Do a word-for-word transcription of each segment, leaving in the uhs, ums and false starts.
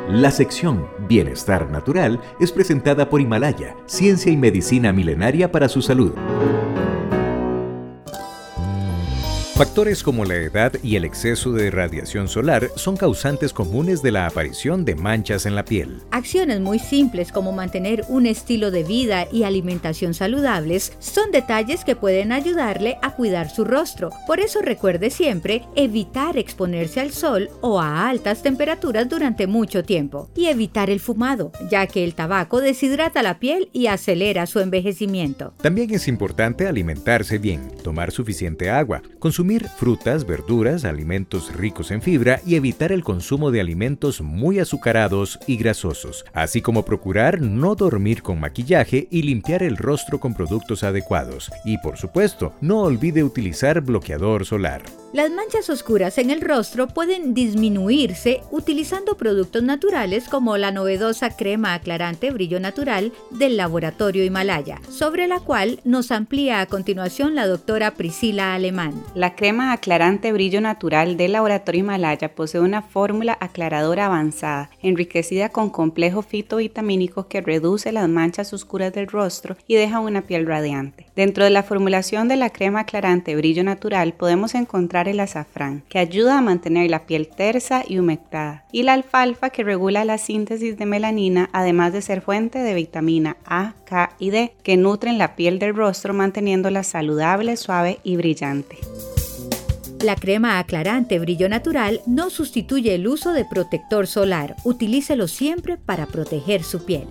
La sección Bienestar Natural es presentada por Himalaya, ciencia y medicina milenaria para su salud. Factores como la edad y el exceso de radiación solar son causantes comunes de la aparición de manchas en la piel. Acciones muy simples como mantener un estilo de vida y alimentación saludables son detalles que pueden ayudarle a cuidar su rostro. Por eso recuerde siempre evitar exponerse al sol o a altas temperaturas durante mucho tiempo. Y evitar el fumado, ya que el tabaco deshidrata la piel y acelera su envejecimiento. También es importante alimentarse bien, tomar suficiente agua, consumir frutas, verduras, alimentos ricos en fibra y evitar el consumo de alimentos muy azucarados y grasosos, así como procurar no dormir con maquillaje y limpiar el rostro con productos adecuados. Y por supuesto, no olvide utilizar bloqueador solar. Las manchas oscuras en el rostro pueden disminuirse utilizando productos naturales como la novedosa crema aclarante Brillo Natural del laboratorio Himalaya, sobre la cual nos amplía a continuación la doctora Priscila Alemán. La crema aclarante Brillo Natural del laboratorio Himalaya posee una fórmula aclaradora avanzada, enriquecida con complejos fitovitamínicos que reduce las manchas oscuras del rostro y deja una piel radiante. Dentro de la formulación de la crema aclarante Brillo Natural podemos encontrar el azafrán, que ayuda a mantener la piel tersa y humectada, y la alfalfa, que regula la síntesis de melanina, además de ser fuente de vitamina A, K y D, que nutren la piel del rostro manteniéndola saludable, suave y brillante. La crema aclarante Brillo Natural no sustituye el uso de protector solar. Utilícelo siempre para proteger su piel.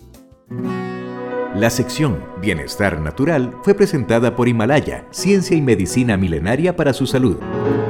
La sección Bienestar Natural fue presentada por Himalaya, ciencia y medicina milenaria para su salud.